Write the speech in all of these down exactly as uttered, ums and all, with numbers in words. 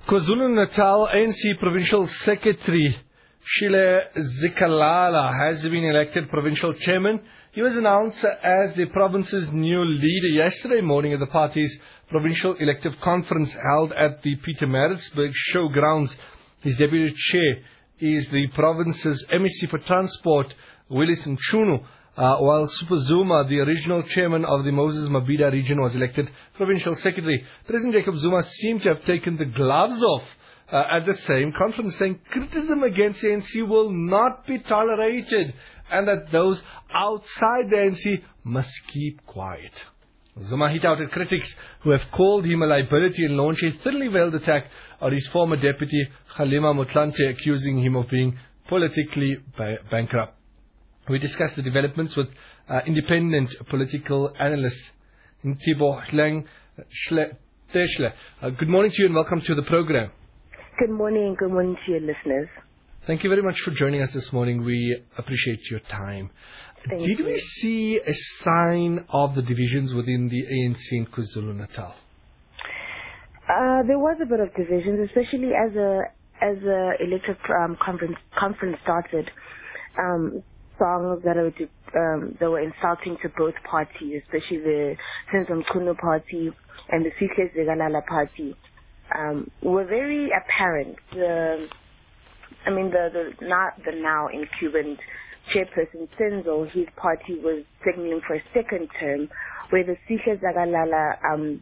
KwaZulu-Natal A N C Provincial Secretary Shile Zikalala has been elected Provincial Chairman. He was announced as the province's new leader yesterday morning at the party's Provincial Elective Conference held at the Pietermaritzburg Showgrounds. His deputy chair is the province's M E C for Transport, Willis Mchunu, uh, while Super Zuma, the original chairman of the Moses Mabhida region, was elected Provincial Secretary. President Jacob Zuma seemed to have taken the gloves off uh, at the same conference, saying criticism against the A N C will not be tolerated and that those outside the A N C must keep quiet. Zuma hit out at critics who have called him a liability and launched a thinly veiled attack on his former deputy Kgalema Motlanthe, accusing him of being politically ba- bankrupt. We discussed the developments with uh, independent political analyst Nthibo Hleng Teshle. Uh, good morning to you and welcome to the program. Good morning, good morning to your listeners. Thank you very much for joining us this morning. We appreciate your time. Thank Did you. we see a sign of the divisions within the A N C in KwaZulu-Natal? Uh, there was a bit of divisions, especially as a as a electric um, conference conference started. Um, songs that were um, that were insulting to both parties, especially the Senzo Mchunu party and the Sihle Zikalala party, um, were very apparent. The, I mean, the, the not the now incumbent chairperson Senzo, his party was signaling for a second term, where the Sihle Zikalala um,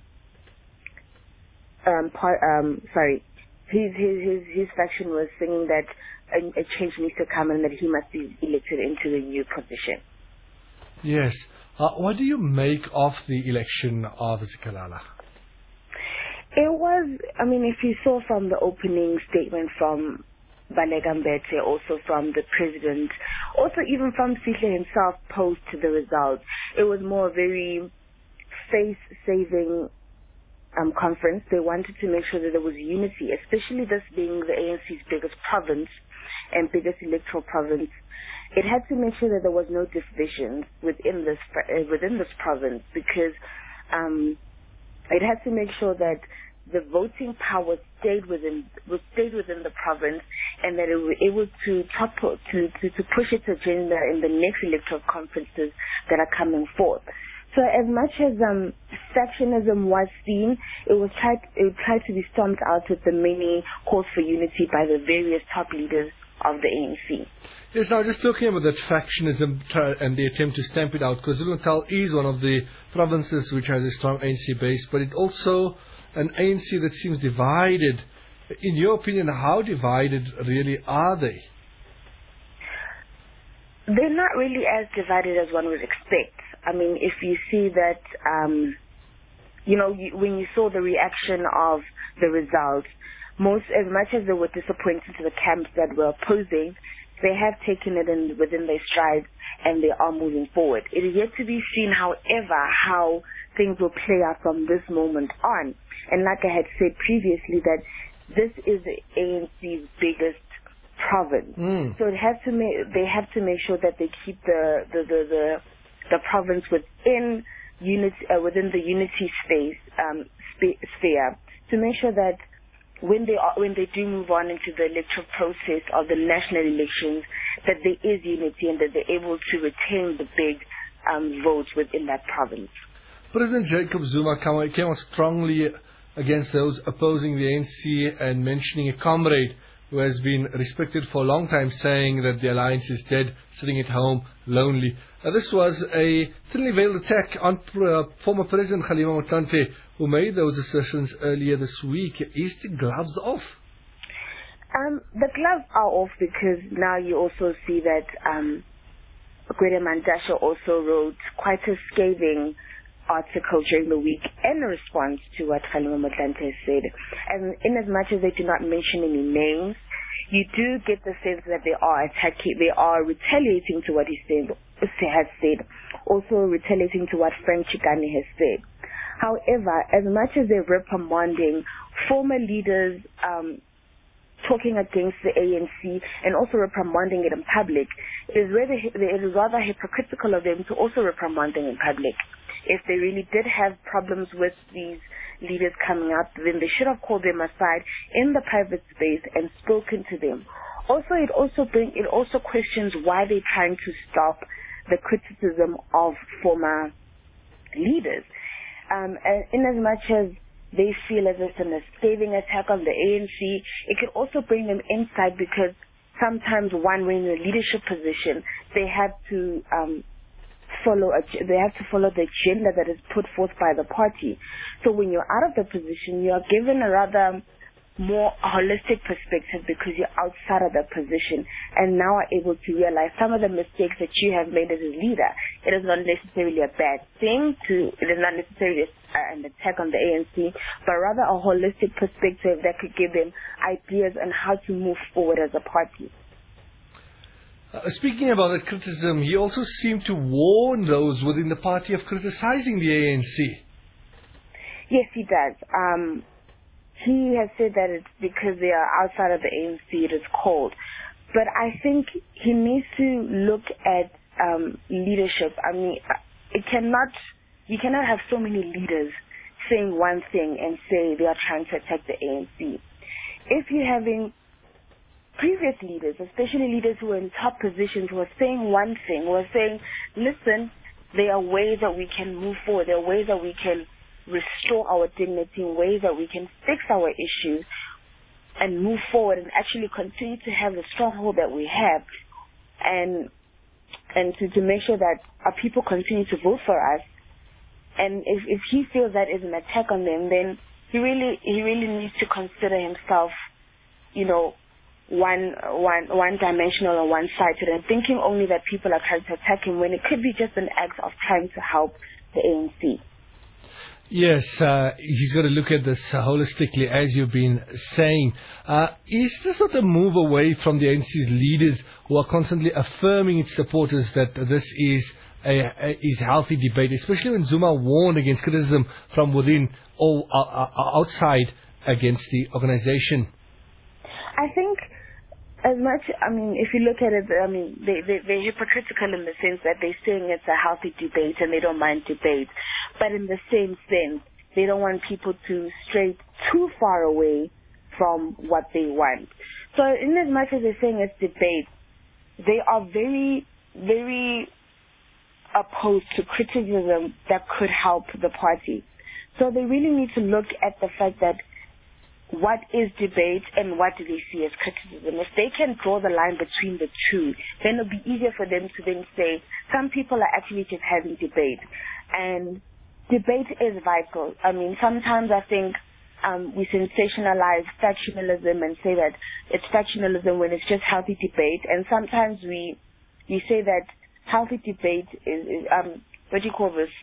um, par, um, sorry, his his his his faction was singing that A, a change needs to come and that he must be elected into the new position. Yes. Uh, what do you make of the election of Zikalala? It was, I mean, if you saw from the opening statement from Baleka Mbete, also from the president, also even from Sihle himself post to the results, it was more very face-saving Um, conference. They wanted to make sure that there was unity, especially this being the A N C's biggest province and biggest electoral province. It had to make sure that there was no divisions within this uh, within this province, because um, it had to make sure that the voting power stayed within was stayed within the province, and that it was able to topple to, to to push its agenda in the next electoral conferences that are coming forth. So as much as um, factionism was seen, it was tried it tried to be stomped out with the many calls for unity by the various top leaders of the A N C. Yes, now just talking about that factionism and the attempt to stamp it out, KwaZulu-Natal is one of the provinces which has a strong A N C base, but it also an A N C that seems divided. In your opinion, how divided really are they? They're not really as divided as one would expect. I mean, if you see that, um, you know, you, when you saw the reaction of the results, most, as much as they were disappointed to the camps that were opposing, they have taken it in within their strides and they are moving forward. It is yet to be seen, however, how things will play out from this moment on. And like I had said previously, that this is the A N C's biggest province. Mm. So it has to make, they have to make sure that they keep the, the, the, the the province within unity, uh, within the unity space um, sp- sphere, to make sure that when they are, when they do move on into the electoral process of the national elections, that there is unity and that they're able to retain the big um, votes within that province. President Jacob Zuma came out strongly against those opposing the A N C and mentioning a comrade who has been respected for a long time, saying that the alliance is dead, sitting at home, lonely. Uh, this was a thinly veiled attack on uh, former President Kgalema Motlanthe, who made those assertions earlier this week. Is the gloves off? Um, the gloves are off because now you also see that um, Gwede Mantashe also wrote quite a scathing article during the week in response to what Kgalema Motlanthe said. And in as much as they do not mention any names, you do get the sense that they are attacking, they are retaliating to what he said, has said, also retaliating to what Frank Chikane has said. However, as much as they're reprimanding former leaders um, talking against the A N C and also reprimanding it in public, it is rather, it is rather hypocritical of them to also reprimand them in public. if they really did have problems with these leaders coming up, then they should have called them aside in the private space and spoken to them. Also, it also bring, it also questions why they're trying to stop the criticism of former leaders. Um, and in as much as they feel as it's a scathing attack on the A N C, it could also bring them insight, because sometimes one, when in a leadership position, they have to um, follow a, they have to follow the agenda that is put forth by the party. So when you're out of the position, you are given a rather more holistic perspective, because you're outside of the position and now are able to realize some of the mistakes that you have made as a leader. It is not necessarily a bad thing to, it is not necessarily an attack on the A N C, but rather a holistic perspective that could give them ideas on how to move forward as a party. Uh, speaking about the criticism, he also seemed to warn those within the party of criticizing the A N C. Yes, he does. Um, He has said that it's because they are outside of the A N C, it is cold. But I think he needs to look at um, leadership. I mean, it cannot, you cannot have so many leaders saying one thing and say they are trying to attack the A N C. If you're having previous leaders, especially leaders who are in top positions, who are saying one thing, who are saying, listen, there are ways that we can move forward, there are ways that we can restore our dignity, in ways that we can fix our issues and move forward and actually continue to have the stronghold that we have, and and to, to make sure that our people continue to vote for us. And if, if he feels that is an attack on them, then he really he really needs to consider himself, you know, one one one dimensional or one sided, and thinking only that people are trying to attack him when it could be just an act of trying to help the A N C. Yes, uh, he's got to look at this uh, holistically, as you've been saying. Uh, is this not a move away from the A N C's leaders, who are constantly affirming its supporters that this is a, a is healthy debate, especially when Zuma warned against criticism from within or uh, outside against the organization? I think, as much, I mean, if you look at it, I mean, they, they, they're hypocritical in the sense that they're saying it's a healthy debate and they don't mind debate. But in the same sense, they don't want people to stray too far away from what they want. So in as much as they're saying it's debate, they are very, very opposed to criticism that could help the party. So they really need to look at the fact that what is debate and what do they see as criticism. If they can draw the line between the two, then it'll be easier for them to then say, some people are actually just having debate. And debate is vital. I mean, sometimes I think um, we sensationalize factionalism and say that it's factionalism when it's just healthy debate. And sometimes we we say that healthy debate is, is um, what do you call this?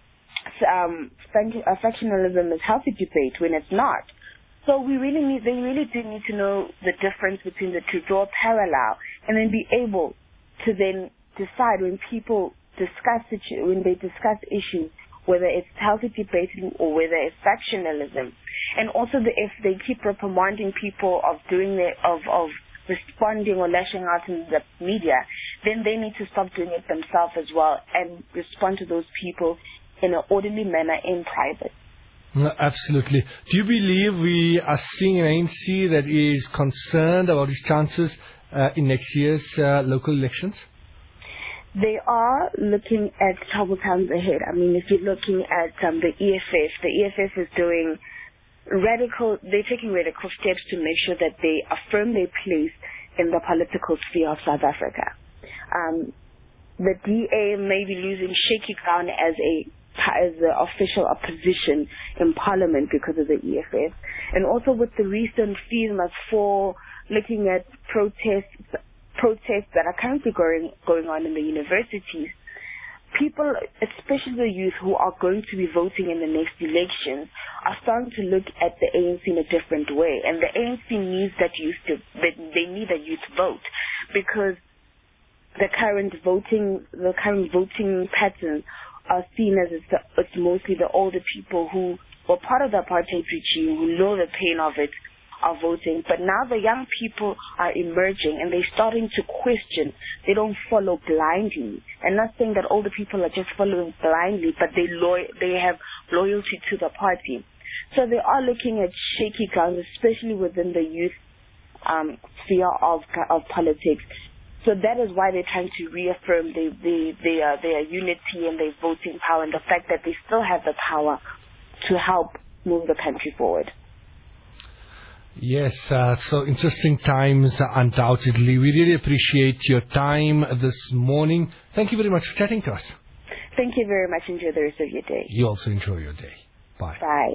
Um, factionalism is healthy debate when it's not. So we really need, they really do need to know the difference between the two, draw a parallel, and then be able to then decide when people discuss it, when they discuss issues, whether it's healthy debating or whether it's factionalism. And also the, if they keep reprimanding people of doing the, of, of responding or lashing out in the media, then they need to stop doing it themselves as well and respond to those people in an orderly manner in private. No, absolutely. Do you believe we are seeing an A N C that is concerned about its chances uh, in next year's uh, local elections? They are looking at troubled times ahead. I mean, if you're looking at um, the E F F, the E F F is doing radical, they're taking radical steps to make sure that they affirm their place in the political sphere of South Africa. Um, the D A may be losing shaky ground as a as the official opposition in Parliament because of the E F F. And also with the recent FEMA for looking at protests protests that are currently going, going on in the universities, people, especially the youth who are going to be voting in the next elections, are starting to look at the A N C in a different way. And the A N C needs that youth to, they need a youth vote, because the current voting, the current voting patterns are seen as it's, the, it's mostly the older people who were part of the apartheid regime, who know the pain of it, are voting. But now the young people are emerging and they're starting to question. They don't follow blindly. And not saying that older people are just following blindly, but they lo- they have loyalty to the party. So they are looking at shaky grounds, especially within the youth um, sphere of of politics. So that is why they're trying to reaffirm the, the, their, their unity and their voting power, and the fact that they still have the power to help move the country forward. Yes, uh, so interesting times, uh, undoubtedly. We really appreciate your time this morning. Thank you very much for chatting to us. Thank you very much. Enjoy the rest of your day. You also enjoy your day. Bye. Bye.